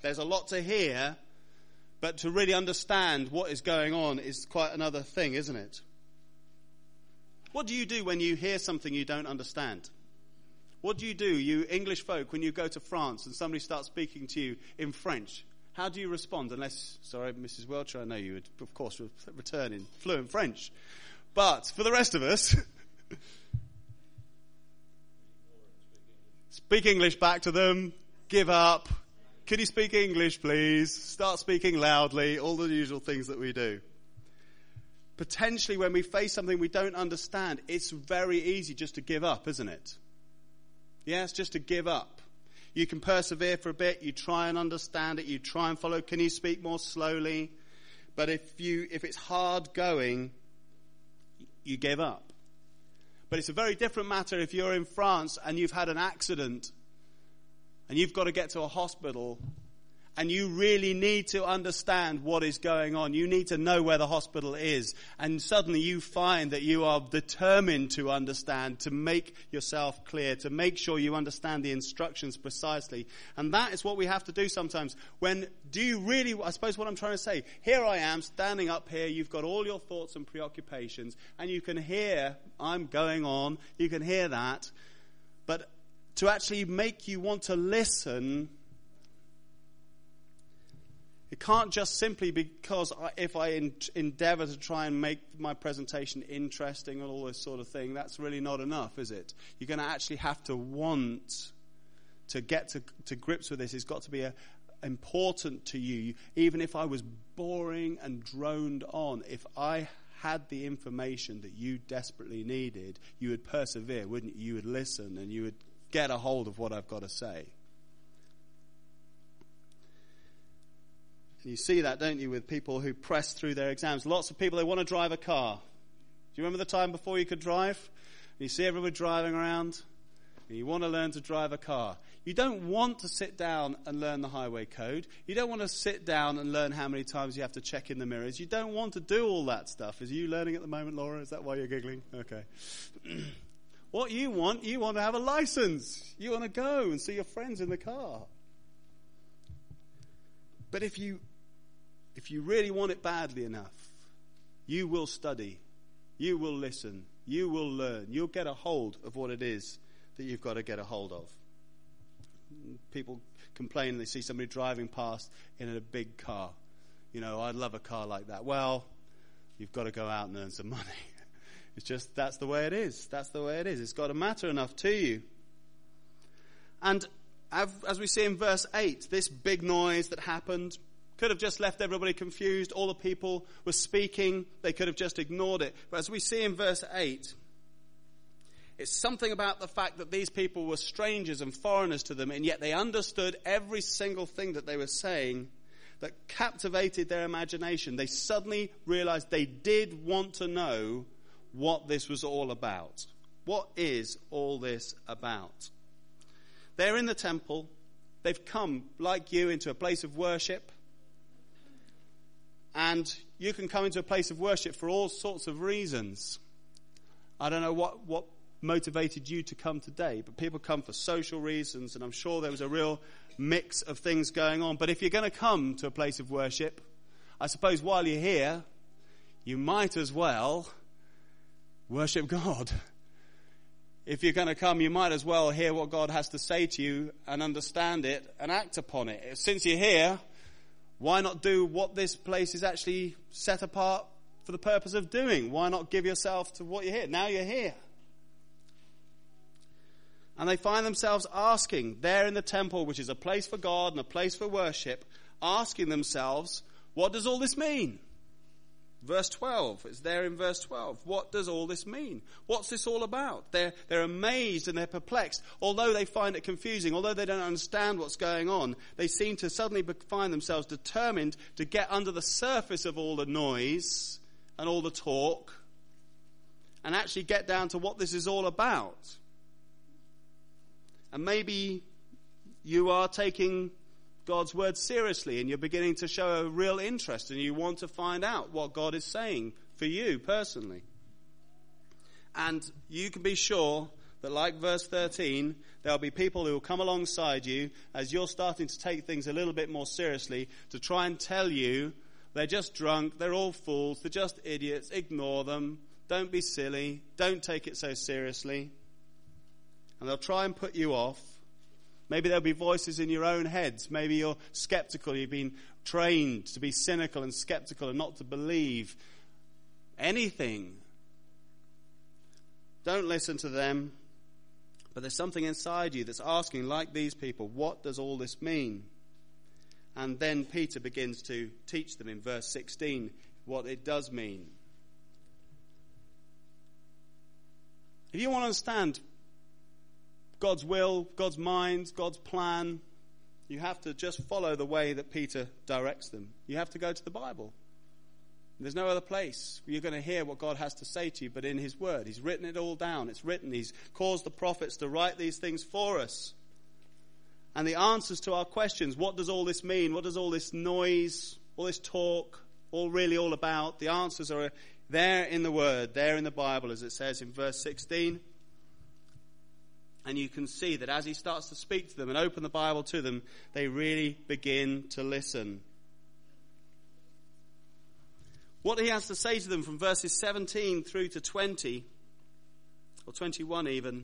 There's a lot to hear, but to really understand what is going on is quite another thing, isn't it? What do you do when you hear something you don't understand? What do, you English folk, when you go to France and somebody starts speaking to you in French? How do you respond? Unless, sorry, Mrs. Welcher, I know you would, of course, return in fluent French. But for the rest of us, speak English back to them, give up. Could you speak English, please? Start speaking loudly, all the usual things that we do. Potentially, when we face something we don't understand, it's very easy just to give up, isn't it? Yes, just to give up. You can persevere for a bit, you try and understand it, you try and follow. Can you speak more slowly? But if it's hard going, you give up. But it's a very different matter if you're in France and you've had an accident and you've got to get to a hospital and you really need to understand what is going on. You need to know where the hospital is. And suddenly you find that you are determined to understand, to make yourself clear, to make sure you understand the instructions precisely. And that is what we have to do sometimes. I suppose what I'm trying to say, here I am standing up here, you've got all your thoughts and preoccupations, and you can hear, I'm going on, you can hear that. But to actually make you want to listen, it can't just simply because if I endeavour to try and make my presentation interesting and all this sort of thing, that's really not enough, is it? You're going to actually have to want to get to grips with this. It's got to be important to you. Even if I was boring and droned on, if I had the information that you desperately needed, you would persevere, wouldn't you? You would listen and you would get a hold of what I've got to say. You see that, don't you, with people who press through their exams. Lots of people, they want to drive a car. Do you remember the time before you could drive? And you see everybody driving around, and you want to learn to drive a car. You don't want to sit down and learn the highway code. You don't want to sit down and learn how many times you have to check in the mirrors. You don't want to do all that stuff. Is you learning at the moment, Laura? Is that why you're giggling? Okay. What you want to have a license. You want to go and see your friends in the car. But if you really want it badly enough, you will study, you will listen, you will learn, you'll get a hold of what it is that you've got to get a hold of. People complain, they see somebody driving past in a big car. You know, I'd love a car like that. Well, you've got to go out and earn some money. It's just, that's the way it is. That's the way it is. It's got to matter enough to you. And as we see in verse 8, this big noise that happened could have just left everybody confused. All the people were speaking. They could have just ignored it. But as we see in verse 8, it's something about the fact that these people were strangers and foreigners to them, and yet they understood every single thing that they were saying that captivated their imagination. They suddenly realized they did want to know what this was all about. What is all this about? They're in the temple. They've come, like you, into a place of worship. And you can come into a place of worship for all sorts of reasons. I don't know what motivated you to come today, but people come for social reasons, and I'm sure there was a real mix of things going on. But if you're going to come to a place of worship, I suppose while you're here, you might as well worship God. If you're going to come, you might as well hear what God has to say to you and understand it and act upon it. Since you're here, why not do what this place is actually set apart for the purpose of doing? Why not give yourself to what you're here? Now you're here. And they find themselves asking, there in the temple, which is a place for God and a place for worship, asking themselves, what does all this mean? Verse 12, it's there in verse 12. What does all this mean? What's this all about? They're amazed and they're perplexed. Although they find it confusing, although they don't understand what's going on, they seem to suddenly find themselves determined to get under the surface of all the noise and all the talk and actually get down to what this is all about. And maybe you are taking God's word seriously and you're beginning to show a real interest and you want to find out what God is saying for you personally. And you can be sure that, like verse 13, there'll be people who will come alongside you as you're starting to take things a little bit more seriously to try and tell you they're just drunk, they're all fools, they're just idiots, ignore them, don't be silly, don't take it so seriously. And they'll try and put you off. Maybe there'll be voices in your own heads. Maybe you're skeptical. You've been trained to be cynical and skeptical and not to believe anything. Don't listen to them. But there's something inside you that's asking, like these people, what does all this mean? And then Peter begins to teach them in verse 16 what it does mean. If you want to understand God's will, God's mind, God's plan, you have to just follow the way that Peter directs them. You have to go to the Bible. There's no other place where you're going to hear what God has to say to you but in his word. He's written it all down. It's written. He's caused the prophets to write these things for us. And the answers to our questions, what does all this mean? What does all this noise, all this talk, all about? The answers are there in the word, there in the Bible, as it says in verse 16. And you can see that as he starts to speak to them and open the Bible to them, they really begin to listen. What he has to say to them from verses 17 through to 20, or 21 even,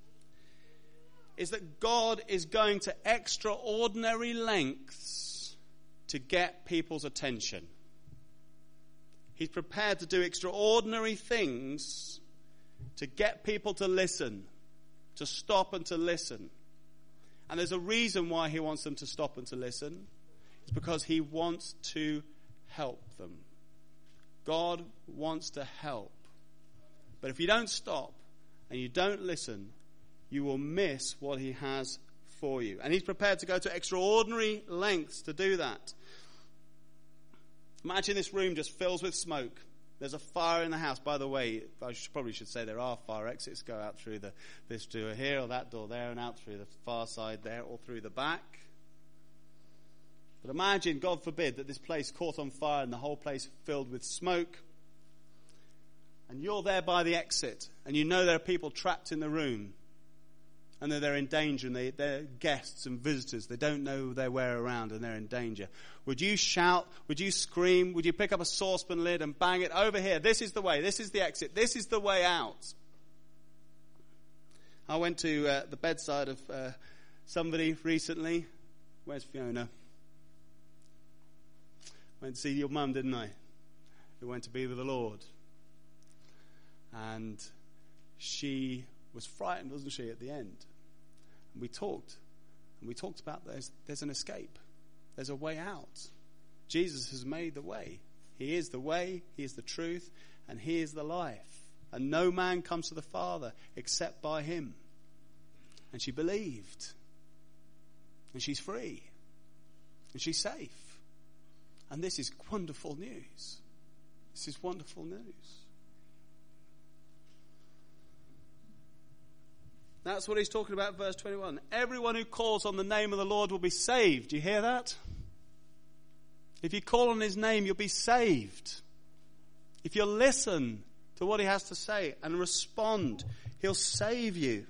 is that God is going to extraordinary lengths to get people's attention. He's prepared to do extraordinary things to get people to listen, to stop and to listen. And there's a reason why he wants them to stop and to listen. It's because he wants to help them. God wants to help. But if you don't stop and you don't listen, you will miss what he has for you. And he's prepared to go to extraordinary lengths to do that. Imagine this room just fills with smoke. There's a fire in the house. By the way, I probably should say there are fire exits. Go out through this door here or that door there and out through the far side there or through the back. But imagine, God forbid, that this place caught on fire and the whole place filled with smoke. And you're there by the exit and you know there are people trapped in the room and that they're in danger and they're guests and visitors. They don't know their way around and they're in danger. Would you shout? Would you scream? Would you pick up a saucepan lid and bang it over here? This is the way. This is the exit. This is the way out. I went to the bedside of somebody recently. Where's Fiona? Went to see your mum, didn't I? Who went to be with the Lord. And she was frightened, wasn't she, at the end? And we talked. And we talked about there's an escape. There's a way out. Jesus has made the way. He is the way, he is the truth, and he is the life. And no man comes to the Father except by him. And she believed. And she's free. And she's safe. And this is wonderful news. This is wonderful news. That's what he's talking about, verse 21. Everyone who calls on the name of the Lord will be saved. Do you hear that? If you call on his name, you'll be saved. If you listen to what he has to say and respond, he'll save you.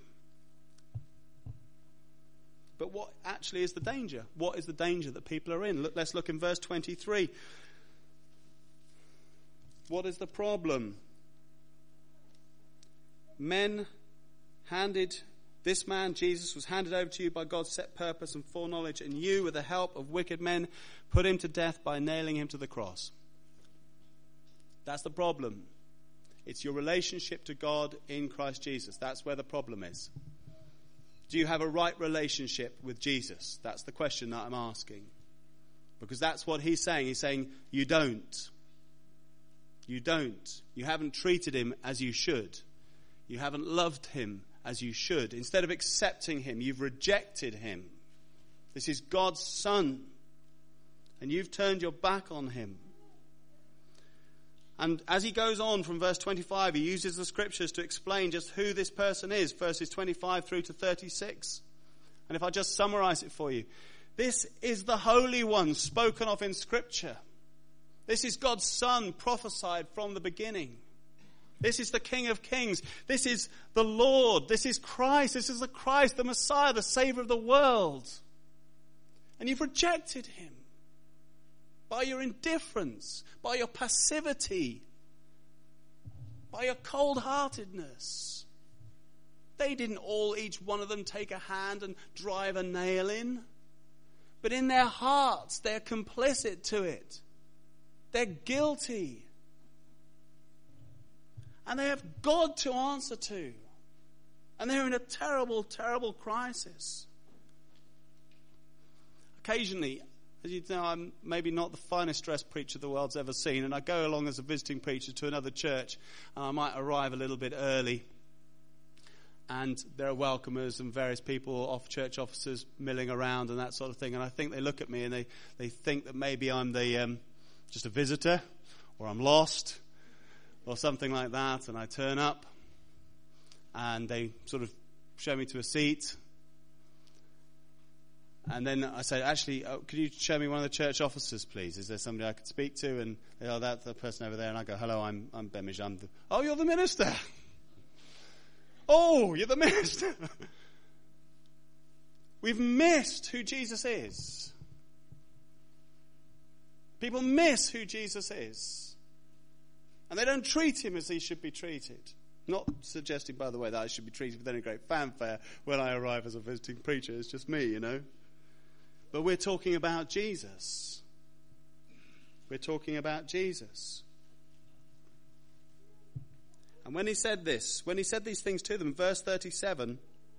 But what actually is the danger? What is the danger that people are in? Let's look in verse 23. What is the problem? This man, Jesus, was handed over to you by God's set purpose and foreknowledge, and you, with the help of wicked men, put him to death by nailing him to the cross. That's the problem. It's your relationship to God in Christ Jesus. That's where the problem is. Do you have a right relationship with Jesus? That's the question that I'm asking. Because that's what he's saying. He's saying, you don't. You don't. You haven't treated him as you should. You haven't loved him as you should. Instead of accepting him, you've rejected him. This is God's Son. And you've turned your back on him. And as he goes on from verse 25, he uses the scriptures to explain just who this person is, verses 25 through to 36. And if I just summarize it for you, this is the Holy One spoken of in Scripture. This is God's Son prophesied from the beginning. This is the King of Kings. This is the Lord. This is Christ. This is the Christ, the Messiah, the Savior of the world. And you've rejected him by your indifference, by your passivity, by your cold-heartedness. They didn't all, each one of them, take a hand and drive a nail in. But in their hearts, they're complicit to it. They're guilty. And they have God to answer to. And they're in a terrible, terrible crisis. Occasionally, as you know, I'm maybe not the finest dressed preacher the world's ever seen, and I go along as a visiting preacher to another church, and I might arrive a little bit early. And there are welcomers and various people, off church officers milling around and that sort of thing. And I think they look at me and they think that maybe I'm just a visitor, or I'm lost, or something like that. And I turn up and they sort of show me to a seat. And then I say, actually, could you show me one of the church officers, please? Is there somebody I could speak to? And they go, that's the person over there. And I go, hello, I'm Bemish. Oh, you're the minister. Oh, you're the minister. We've missed who Jesus is. People miss who Jesus is. And they don't treat him as he should be treated. Not suggesting, by the way, that I should be treated with any great fanfare when I arrive as a visiting preacher. It's just me, you know. But we're talking about Jesus. We're talking about Jesus. And when he said this, when he said these things to them, verse 37,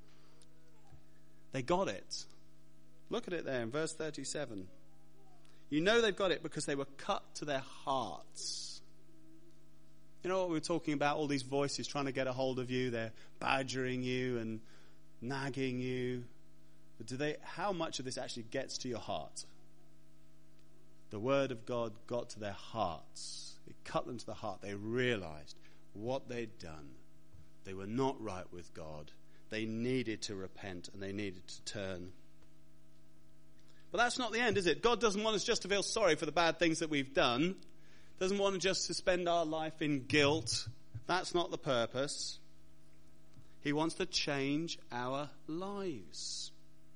they got it. Look at it there in verse 37. You know they've got it because they were cut to their hearts. You know what we were talking about? All these voices trying to get a hold of you. They're badgering you and nagging you. But how much of this actually gets to your heart? The word of God got to their hearts. It cut them to the heart. They realized what they'd done. They were not right with God. They needed to repent and they needed to turn. But that's not the end, is it? God doesn't want us just to feel sorry for the bad things that we've done. Doesn't want us just to spend our life in guilt. That's not the purpose. He wants to change our lives.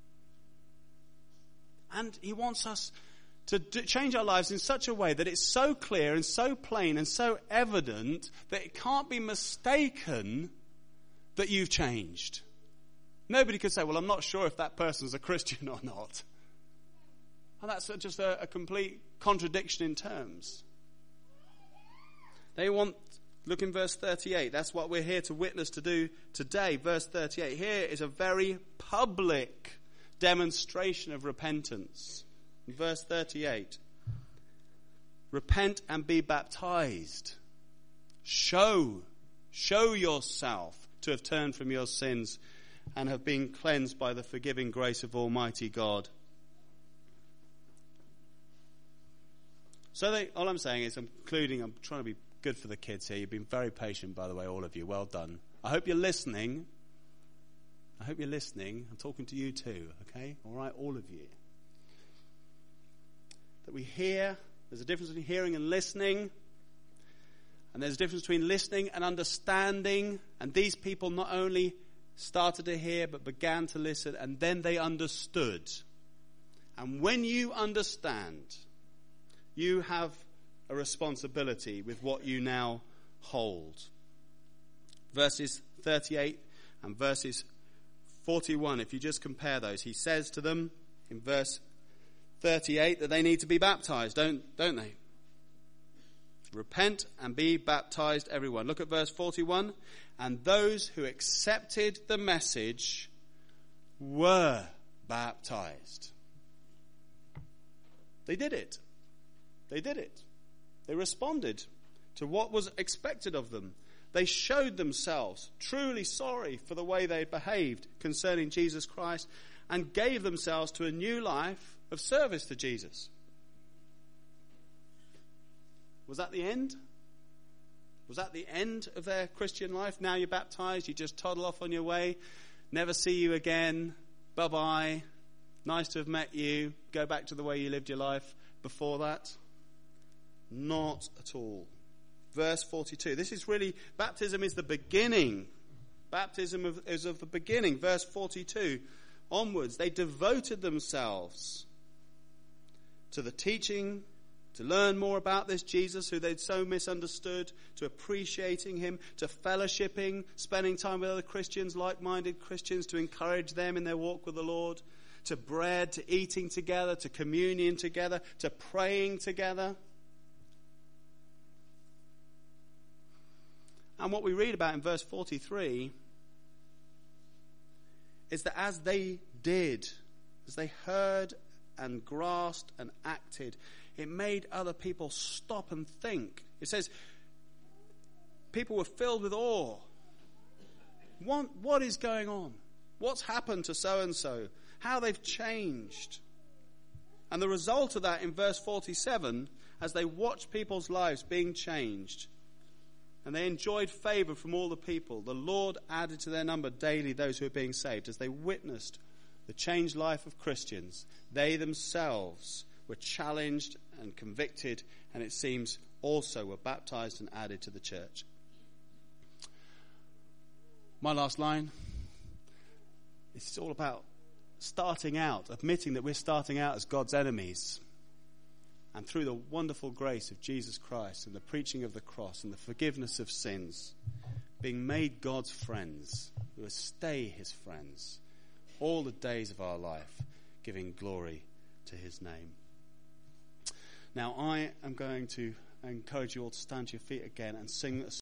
And he wants us to change our lives in such a way that it's so clear and so plain and so evident that it can't be mistaken that you've changed. Nobody could say, well, I'm not sure if that person's a Christian or not. And that's just a complete contradiction in terms. Look in verse 38. That's what we're here to witness to do today. Verse 38. Here is a very public demonstration of repentance. In verse 38. Repent and be baptized. Show yourself to have turned from your sins and have been cleansed by the forgiving grace of Almighty God. So all I'm saying is I'm trying to be good for the kids here. You've been very patient, by the way, all of you. Well done. I hope you're listening. I'm talking to you too, okay? All right, all of you. That we hear. There's a difference between hearing and listening. And there's a difference between listening and understanding. And these people not only started to hear, but began to listen, and then they understood. And when you understand, you have a responsibility with what you now hold. Verses 38 and verses 41, if you just compare those, he says to them in verse 38 that they need to be baptized, don't they? Repent and be baptized, everyone. Look at verse 41. And those who accepted the message were baptized. They did it. They responded to what was expected of them. They showed themselves truly sorry for the way they behaved concerning Jesus Christ and gave themselves to a new life of service to Jesus. Was that the end? Was that the end of their Christian life? Now you're baptized, you just toddle off on your way, never see you again, bye-bye, nice to have met you, go back to the way you lived your life before that? Not at all. verse 42. This is really, baptism is the beginning. Baptism is of the beginning. Verse 42 onwards. They devoted themselves to the teaching, to learn more about this Jesus who they'd so misunderstood, to appreciating him, to fellowshipping, spending time with other Christians, like-minded Christians, to encourage them in their walk with the Lord, to bread, to eating together, to communion together, to praying together. And what we read about in verse 43 is that as they did, as they heard and grasped and acted, it made other people stop and think. It says people were filled with awe. What is going on? What's happened to so-and-so? How they've changed. And the result of that in verse 47, as they watched people's lives being changed, and they enjoyed favor from all the people, the Lord added to their number daily those who were being saved. As they witnessed the changed life of Christians, they themselves were challenged and convicted, and it seems also were baptized and added to the church. My last line, it's all about starting out, admitting that we're starting out as God's enemies. And through the wonderful grace of Jesus Christ and the preaching of the cross and the forgiveness of sins, being made God's friends, we will stay his friends all the days of our life, giving glory to his name. Now I am going to encourage you all to stand to your feet again and sing a